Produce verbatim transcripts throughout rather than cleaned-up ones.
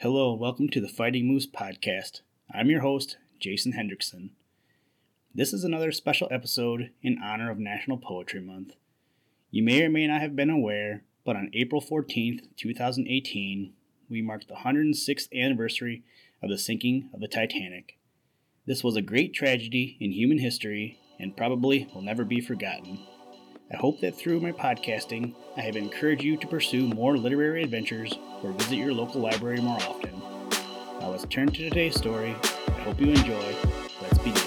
Hello, welcome to the Fighting Moose podcast. I'm your host, Jason Hendrickson. This is another special episode in honor of National Poetry Month. You may or may not have been aware, but on April fourteenth, twenty eighteen, we marked the one hundred sixth anniversary of the sinking of the Titanic. This was a great tragedy in human history and probably will never be forgotten. I hope that through my podcasting, I have encouraged you to pursue more literary adventures or visit your local library more often. Now let's turn to today's story. I hope you enjoy. Let's begin.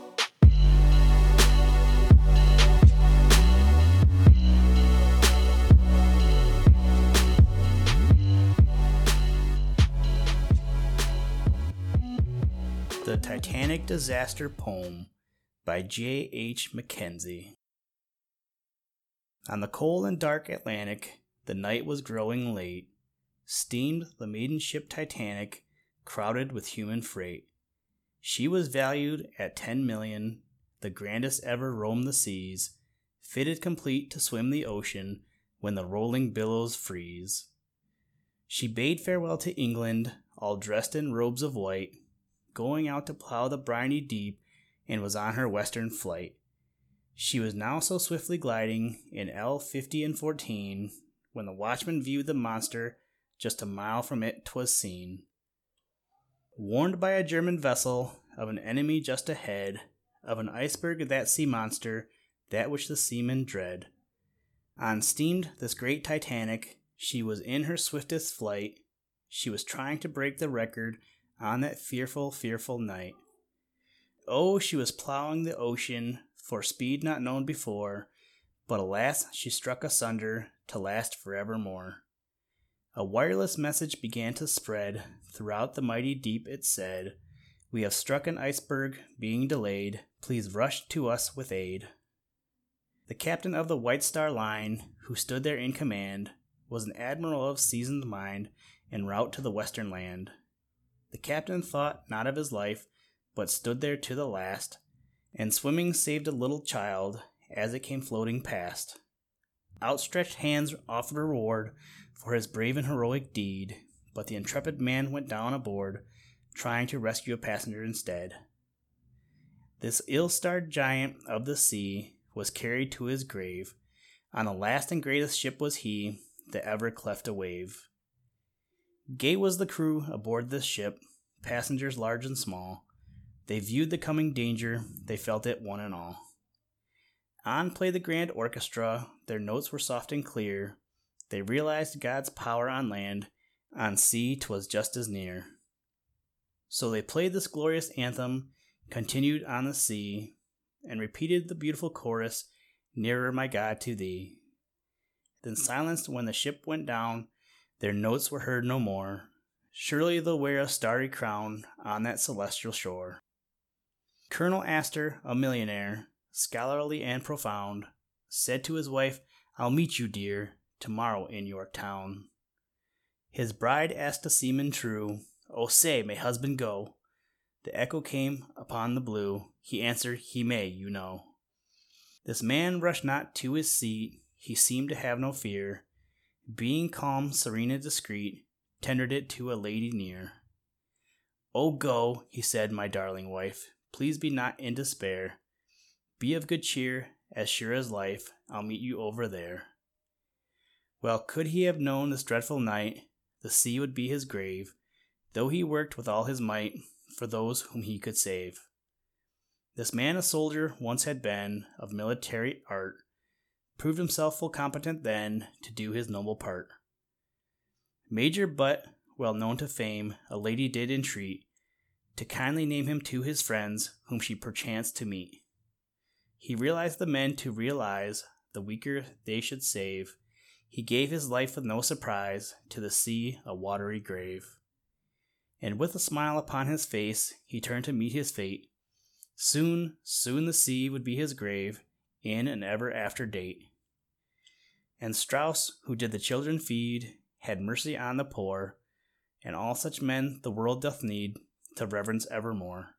The Titanic Disaster Poem by J H Mackenzie. On the cold and dark Atlantic, the night was growing late. Steamed the maiden ship Titanic, crowded with human freight. She was valued at ten million, the grandest ever roamed the seas, fitted complete to swim the ocean when the rolling billows freeze. She bade farewell to England, all dressed in robes of white, going out to plow the briny deep, and was on her western flight. She was now so swiftly gliding in L fifty and fourteen, when the watchman viewed the monster, just a mile from it 'twas seen. Warned by a German vessel of an enemy just ahead, of an iceberg that sea monster, that which the seamen dread. On steamed this great Titanic, she was in her swiftest flight. She was trying to break the record on that fearful, fearful night. Oh, she was plowing the ocean for speed not known before, but alas, she struck asunder to last forevermore. A wireless message began to spread throughout the mighty deep. It said, "We have struck an iceberg, being delayed. Please rush to us with aid." The captain of the White Star Line, who stood there in command, was an admiral of seasoned mind en route to the western land. The captain thought not of his life, but stood there to the last, and swimming saved a little child as it came floating past. Outstretched hands offered reward for his brave and heroic deed, but the intrepid man went down aboard, trying to rescue a passenger instead. This ill-starred giant of the sea was carried to his grave. On the last and greatest ship was he that ever cleft a wave. Gay was the crew aboard this ship, passengers large and small. They viewed the coming danger, they felt it one and all. On played the grand orchestra, their notes were soft and clear. They realized God's power on land, on sea 'twas just as near. So they played this glorious anthem, continued on the sea, and repeated the beautiful chorus, "Nearer, my God, to thee." Then silenced when the ship went down, their notes were heard no more. Surely they'll wear a starry crown on that celestial shore. Colonel Astor, a millionaire, scholarly and profound, said to his wife, "I'll meet you, dear, tomorrow in Yorktown." His bride asked a seaman true, "Oh, say, may husband go?" The echo came upon the blue. He answered, "He may, you know." This man rushed not to his seat. He seemed to have no fear. Being calm, serene, and discreet, tendered it to a lady near. "Oh, go," he said, "my darling wife. Please be not in despair. Be of good cheer, as sure as life, I'll meet you over there." Well, could he have known this dreadful night, the sea would be his grave, though he worked with all his might for those whom he could save. This man a soldier once had been, of military art, proved himself full competent then to do his noble part. Major Butt, well known to fame, a lady did entreat to kindly name him to his friends whom she perchanced to meet. He realized the men to realize, the weaker they should save. He gave his life with no surprise, to the sea a watery grave. And with a smile upon his face, he turned to meet his fate. Soon, soon the sea would be his grave, in an ever after date. And Strauss, who did the children feed, had mercy on the poor, and all such men the world doth need to reverence evermore.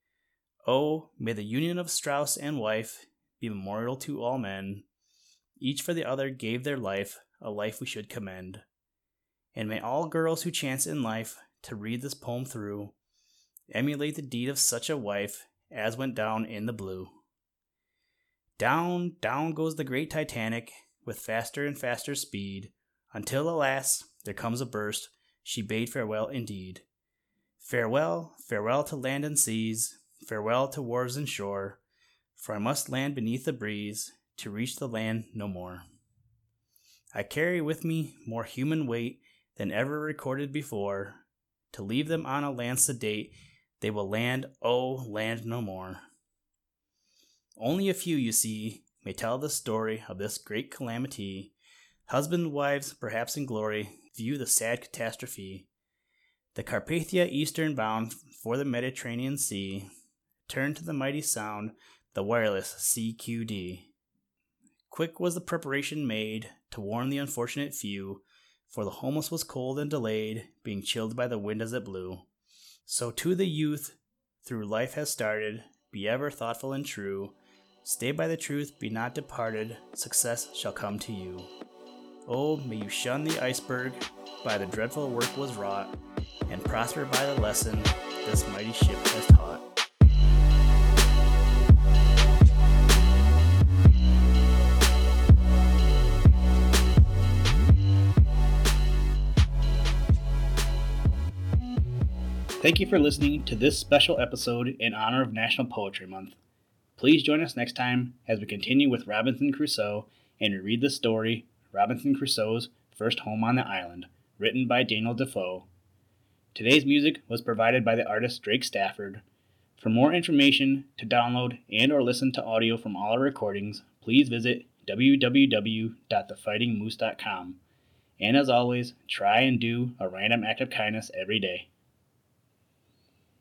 Oh, may the union of Strauss and wife be memorial to all men. Each for the other gave their life, a life we should commend. And may all girls who chance in life to read this poem through, emulate the deed of such a wife as went down in the blue. Down, down goes the great Titanic with faster and faster speed, until, alas, there comes a burst, she bade farewell indeed. Farewell, farewell to land and seas, farewell to wharves and shore, for I must land beneath the breeze to reach the land no more. I carry with me more human weight than ever recorded before. To leave them on a land sedate, they will land, oh, land no more. Only a few, you see, may tell the story of this great calamity. Husband, wives, perhaps in glory, view the sad catastrophe. The Carpathia eastern bound for the Mediterranean Sea, turned to the mighty sound, the wireless C Q D. Quick was the preparation made to warn the unfortunate few, for the homeless was cold and delayed, being chilled by the wind as it blew. So to the youth through life has started, be ever thoughtful and true. Stay by the truth, be not departed, success shall come to you. Oh, may you shun the iceberg, by the dreadful work was wrought, and prosper by the lesson this mighty ship has taught. Thank you for listening to this special episode in honor of National Poetry Month. Please join us next time as we continue with Robinson Crusoe and we read the story Robinson Crusoe's First Home on the Island, written by Daniel Defoe. Today's music was provided by the artist Drake Stafford. For more information, to download and or listen to audio from all our recordings, please visit w w w dot the fighting moose dot com. And as always, try and do a random act of kindness every day.